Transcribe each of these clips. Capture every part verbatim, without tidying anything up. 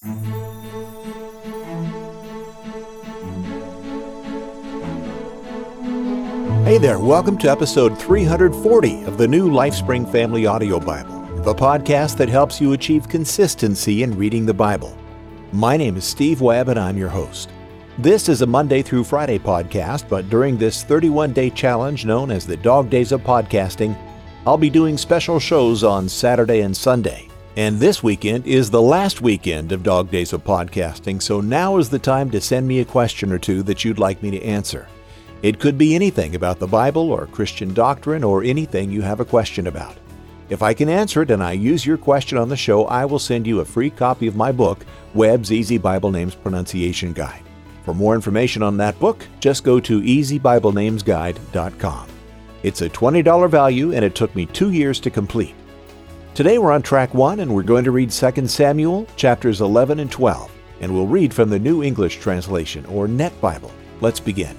Hey there, welcome to episode three hundred forty of the new LifeSpring Family Audio Bible, the podcast that helps you achieve consistency in reading the Bible. My name is Steve Webb and I'm your host. This is a Monday through Friday podcast, but during this thirty-one day challenge known as the Dog Days of Podcasting, I'll be doing special shows on Saturday and Sunday. And this weekend is the last weekend of Dog Days of Podcasting, so now is the time to send me a question or two that you'd like me to answer. It could be anything about the Bible or Christian doctrine or anything you have a question about. If I can answer it and I use your question on the show, I will send you a free copy of my book, Webb's Easy Bible Names Pronunciation Guide. For more information on that book, just go to easy bible names guide dot com. It's a twenty dollars value and it took me two years to complete. Today we're on track one and we're going to read Second Samuel chapters eleven and twelve, and we'll read from the New English Translation or Net Bible. Let's begin.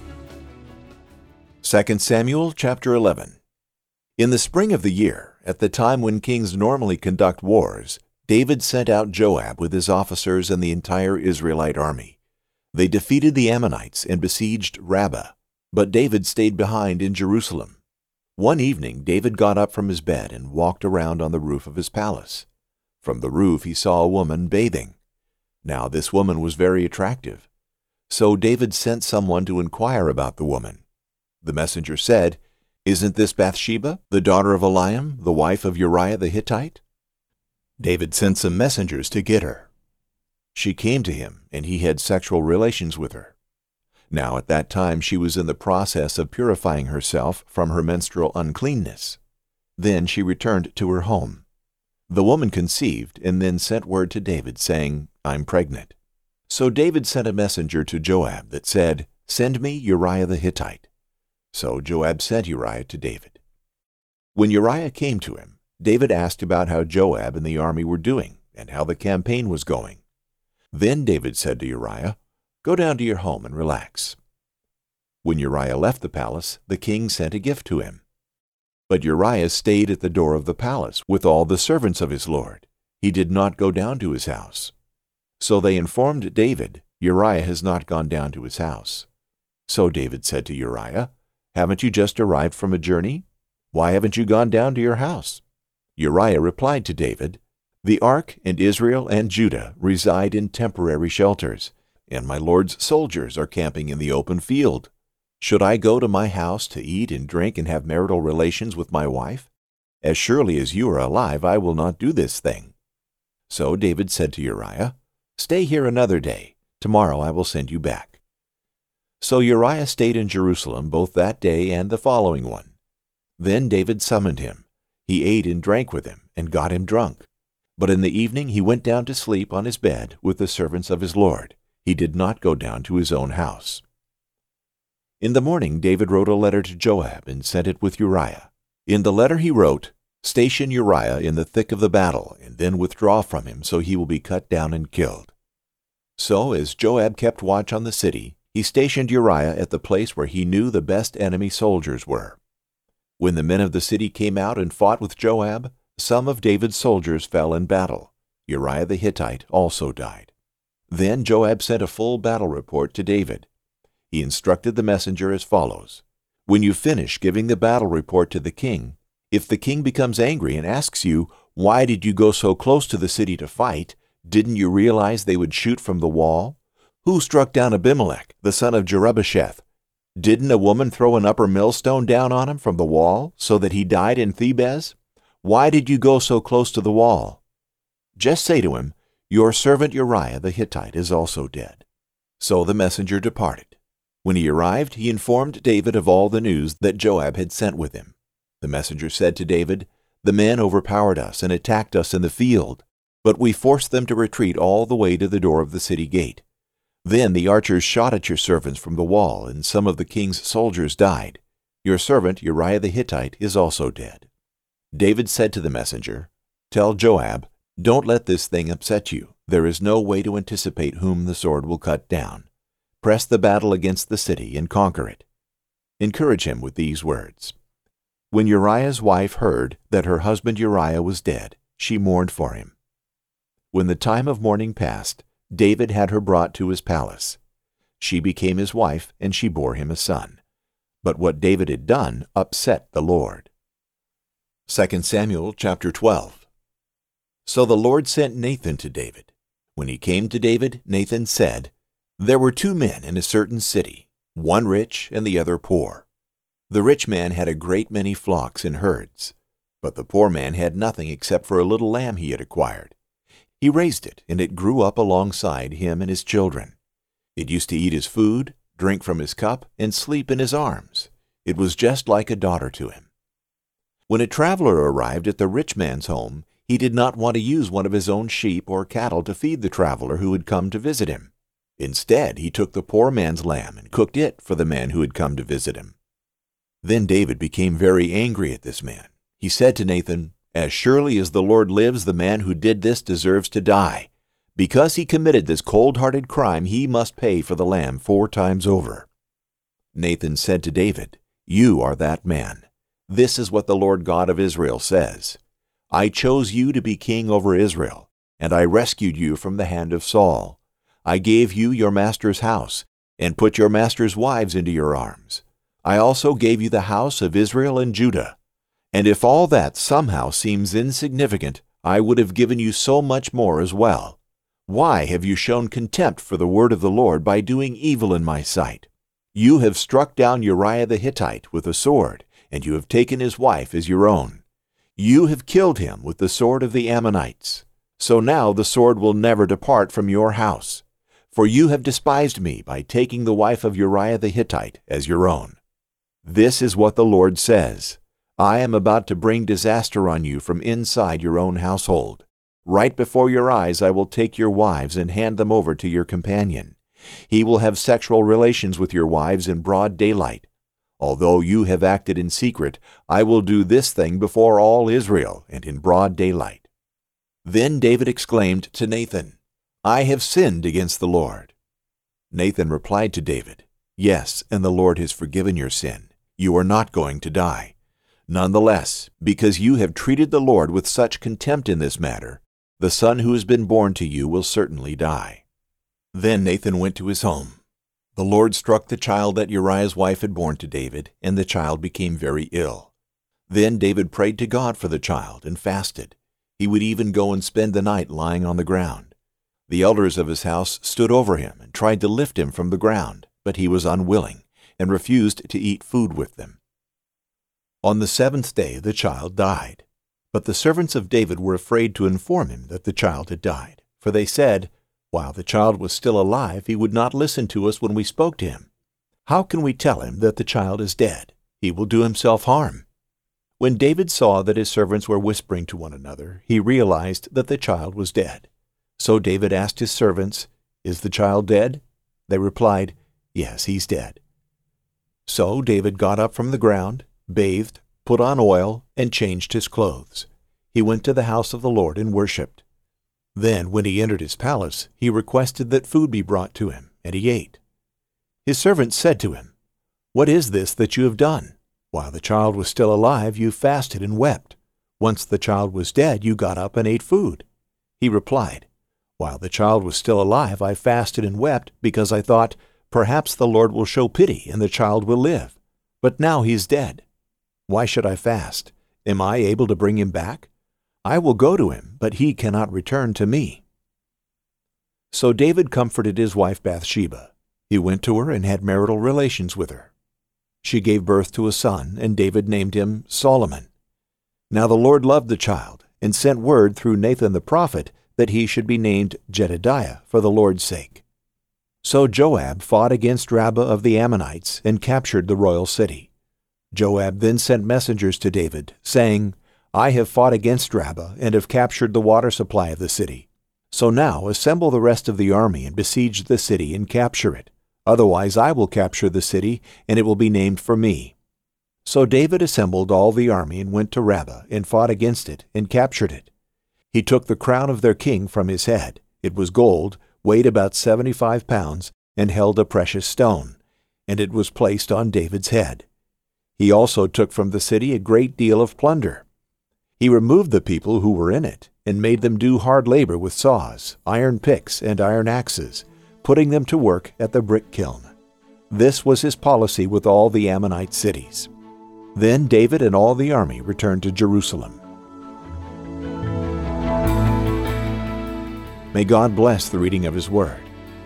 Second Samuel chapter eleven. In the spring of the year, at the time when kings normally conduct wars, David sent out Joab with his officers and the entire Israelite army. They defeated the Ammonites and besieged Rabbah, but David stayed behind in Jerusalem. One evening, David got up from his bed and walked around on the roof of his palace. From the roof he saw a woman bathing. Now this woman was very attractive. So David sent someone to inquire about the woman. The messenger said, "Isn't this Bathsheba, the daughter of Eliam, the wife of Uriah the Hittite?" David sent some messengers to get her. She came to him, and he had sexual relations with her. Now at that time she was in the process of purifying herself from her menstrual uncleanness. Then she returned to her home. The woman conceived and then sent word to David, saying, "I'm pregnant." So David sent a messenger to Joab that said, "Send me Uriah the Hittite." So Joab sent Uriah to David. When Uriah came to him, David asked about how Joab and the army were doing and how the campaign was going. Then David said to Uriah, "Go down to your home and relax." When Uriah left the palace, the king sent a gift to him. But Uriah stayed at the door of the palace with all the servants of his lord. He did not go down to his house. So they informed David, "Uriah has not gone down to his house." So David said to Uriah, "Haven't you just arrived from a journey? Why haven't you gone down to your house?" Uriah replied to David, "The ark and Israel and Judah reside in temporary shelters, and my lord's soldiers are camping in the open field. Should I go to my house to eat and drink and have marital relations with my wife? As surely as you are alive, I will not do this thing." So David said to Uriah, "Stay here another day. Tomorrow I will send you back." So Uriah stayed in Jerusalem both that day and the following one. Then David summoned him. He ate and drank with him and got him drunk. But in the evening he went down to sleep on his bed with the servants of his lord. He did not go down to his own house. In the morning David wrote a letter to Joab and sent it with Uriah. In the letter he wrote, "Station Uriah in the thick of the battle, and then withdraw from him, so he will be cut down and killed." So as Joab kept watch on the city, he stationed Uriah at the place where he knew the best enemy soldiers were. When the men of the city came out and fought with Joab, some of David's soldiers fell in battle. Uriah the Hittite also died. Then Joab sent a full battle report to David. He instructed the messenger as follows: "When you finish giving the battle report to the king, if the king becomes angry and asks you, 'Why did you go so close to the city to fight? Didn't you realize they would shoot from the wall? Who struck down Abimelech, the son of Jerubbesheth? Didn't a woman throw an upper millstone down on him from the wall, so that he died in Thebez? Why did you go so close to the wall?' Just say to him, 'Your servant Uriah the Hittite is also dead.'" So the messenger departed. When he arrived, he informed David of all the news that Joab had sent with him. The messenger said to David, "The men overpowered us and attacked us in the field, but we forced them to retreat all the way to the door of the city gate. Then the archers shot at your servants from the wall, and some of the king's soldiers died. Your servant Uriah the Hittite is also dead." David said to the messenger, "Tell Joab, don't let this thing upset you. There is no way to anticipate whom the sword will cut down. Press the battle against the city and conquer it." Encourage him with these words. When Uriah's wife heard that her husband Uriah was dead, she mourned for him. When the time of mourning passed, David had her brought to his palace. She became his wife, and she bore him a son. But what David had done upset the Lord. Second Samuel chapter twelve. So the Lord sent Nathan to David. When he came to David, Nathan said, There were two men in a certain city, one rich and the other poor. The rich man had a great many flocks and herds, but the poor man had nothing except for a little lamb he had acquired. He raised it, and it grew up alongside him and his children. It used to eat his food, drink from his cup, and sleep in his arms. It was just like a daughter to him. When a traveler arrived at the rich man's home, he did not want to use one of his own sheep or cattle to feed the traveler who had come to visit him. Instead, he took the poor man's lamb and cooked it for the man who had come to visit him. Then David became very angry at this man. He said to Nathan, As surely as the Lord lives, the man who did this deserves to die. Because he committed this cold-hearted crime, he must pay for the lamb four times over. Nathan said to David, You are that man. This is what the Lord God of Israel says. I chose you to be king over Israel, and I rescued you from the hand of Saul. I gave you your master's house, and put your master's wives into your arms. I also gave you the house of Israel and Judah. And if all that somehow seems insignificant, I would have given you so much more as well. Why have you shown contempt for the word of the Lord by doing evil in my sight? You have struck down Uriah the Hittite with a sword, and you have taken his wife as your own. You have killed him with the sword of the Ammonites. So now the sword will never depart from your house. For you have despised me by taking the wife of Uriah the Hittite as your own. This is what the Lord says. I am about to bring disaster on you from inside your own household. Right before your eyes I will take your wives and hand them over to your companion. He will have sexual relations with your wives in broad daylight. Although you have acted in secret, I will do this thing before all Israel and in broad daylight. Then David exclaimed to Nathan, I have sinned against the Lord. Nathan replied to David, Yes, and the Lord has forgiven your sin. You are not going to die. Nonetheless, because you have treated the Lord with such contempt in this matter, the son who has been born to you will certainly die. Then Nathan went to his home. The Lord struck the child that Uriah's wife had borne to David, and the child became very ill. Then David prayed to God for the child and fasted. He would even go and spend the night lying on the ground. The elders of his house stood over him and tried to lift him from the ground, but he was unwilling and refused to eat food with them. On the seventh day the child died. But the servants of David were afraid to inform him that the child had died, for they said, While the child was still alive, he would not listen to us when we spoke to him. How can we tell him that the child is dead? He will do himself harm. When David saw that his servants were whispering to one another, he realized that the child was dead. So David asked his servants, Is the child dead? They replied, Yes, he's dead. So David got up from the ground, bathed, put on oil, and changed his clothes. He went to the house of the Lord and worshipped. Then, when he entered his palace, he requested that food be brought to him, and he ate. His servants said to him, What is this that you have done? While the child was still alive, you fasted and wept. Once the child was dead, you got up and ate food. He replied, While the child was still alive, I fasted and wept, because I thought, Perhaps the Lord will show pity, and the child will live. But now he is dead. Why should I fast? Am I able to bring him back? I will go to him, but he cannot return to me. So David comforted his wife Bathsheba. He went to her and had marital relations with her. She gave birth to a son, and David named him Solomon. Now the Lord loved the child, and sent word through Nathan the prophet that he should be named Jedediah for the Lord's sake. So Joab fought against Rabbah of the Ammonites and captured the royal city. Joab then sent messengers to David, saying, I have fought against Rabbah and have captured the water supply of the city. So now assemble the rest of the army and besiege the city and capture it. Otherwise I will capture the city, and it will be named for me. So David assembled all the army and went to Rabbah and fought against it and captured it. He took the crown of their king from his head. It was gold, weighed about seventy-five pounds, and held a precious stone, and it was placed on David's head. He also took from the city a great deal of plunder. He removed the people who were in it, and made them do hard labor with saws, iron picks, and iron axes, putting them to work at the brick kiln. This was his policy with all the Ammonite cities. Then David and all the army returned to Jerusalem. May God bless the reading of His Word.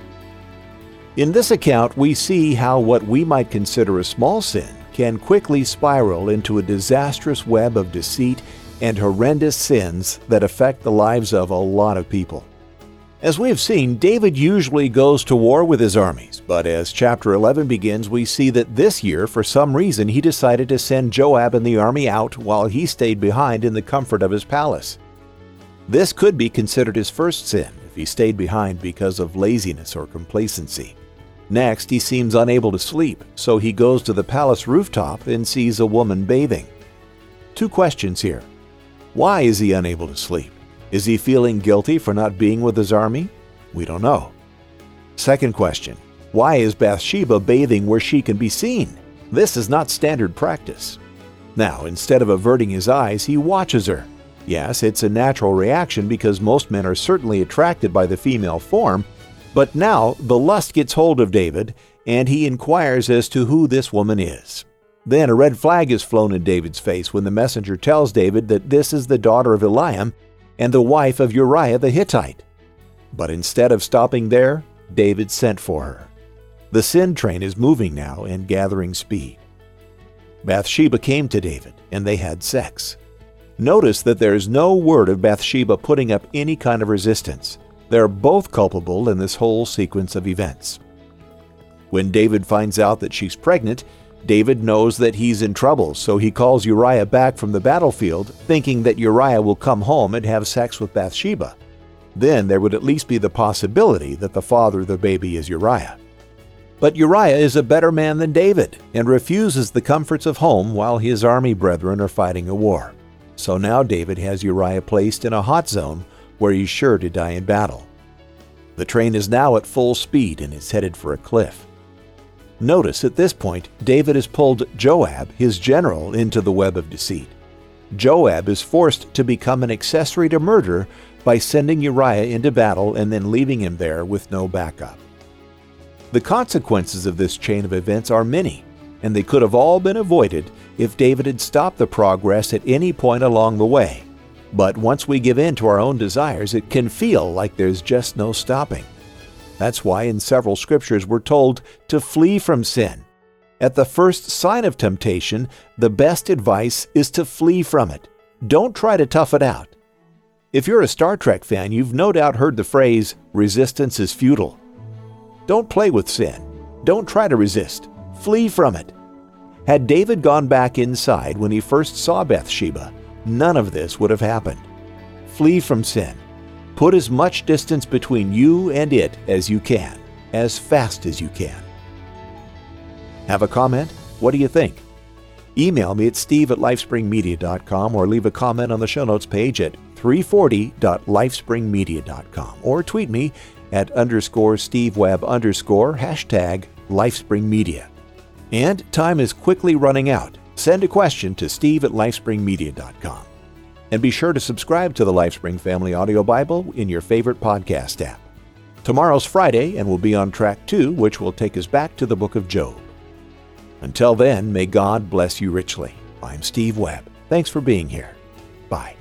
In this account, we see how what we might consider a small sin can quickly spiral into a disastrous web of deceit and horrendous sins that affect the lives of a lot of people. As we have seen, David usually goes to war with his armies, but as chapter eleven begins, we see that this year, for some reason, he decided to send Joab and the army out while he stayed behind in the comfort of his palace. This could be considered his first sin if he stayed behind because of laziness or complacency. Next, he seems unable to sleep, so he goes to the palace rooftop and sees a woman bathing. Two questions here. Why is he unable to sleep? Is he feeling guilty for not being with his army? We don't know. Second question. Why is Bathsheba bathing where she can be seen? This is not standard practice. Now, instead of averting his eyes, he watches her. Yes, it's a natural reaction because most men are certainly attracted by the female form, but now the lust gets hold of David, and he inquires as to who this woman is. Then a red flag is flown in David's face when the messenger tells David that this is the daughter of Eliam and the wife of Uriah the Hittite. But instead of stopping there, David sent for her. The sin train is moving now and gathering speed. Bathsheba came to David, and they had sex. Notice that there is no word of Bathsheba putting up any kind of resistance. They're both culpable in this whole sequence of events. When David finds out that she's pregnant, David knows that he's in trouble, so he calls Uriah back from the battlefield, thinking that Uriah will come home and have sex with Bathsheba. Then there would at least be the possibility that the father of the baby is Uriah. But Uriah is a better man than David and refuses the comforts of home while his army brethren are fighting a war. So now David has Uriah placed in a hot zone where he's sure to die in battle. The train is now at full speed and is headed for a cliff. Notice at this point, David has pulled Joab, his general, into the web of deceit. Joab is forced to become an accessory to murder by sending Uriah into battle and then leaving him there with no backup. The consequences of this chain of events are many, and they could have all been avoided if David had stopped the progress at any point along the way. But once we give in to our own desires, it can feel like there's just no stopping. That's why in several scriptures we're told to flee from sin. At the first sign of temptation, the best advice is to flee from it. Don't try to tough it out. If you're a Star Trek fan, you've no doubt heard the phrase, resistance is futile. Don't play with sin. Don't try to resist. Flee from it. Had David gone back inside when he first saw Bathsheba, none of this would have happened. Flee from sin. Put as much distance between you and it as you can, as fast as you can. Have a comment? What do you think? Email me at steve at lifespringmedia dot com or leave a comment on the show notes page at three forty dot lifespringmedia dot com or tweet me at underscore stevewebb underscore hashtag lifespringmedia. And time is quickly running out. Send a question to steve at lifespringmedia dot com. And be sure to subscribe to the LifeSpring Family Audio Bible in your favorite podcast app. Tomorrow's Friday, and we'll be on track two, which will take us back to the book of Job. Until then, may God bless you richly. I'm Steve Webb. Thanks for being here. Bye.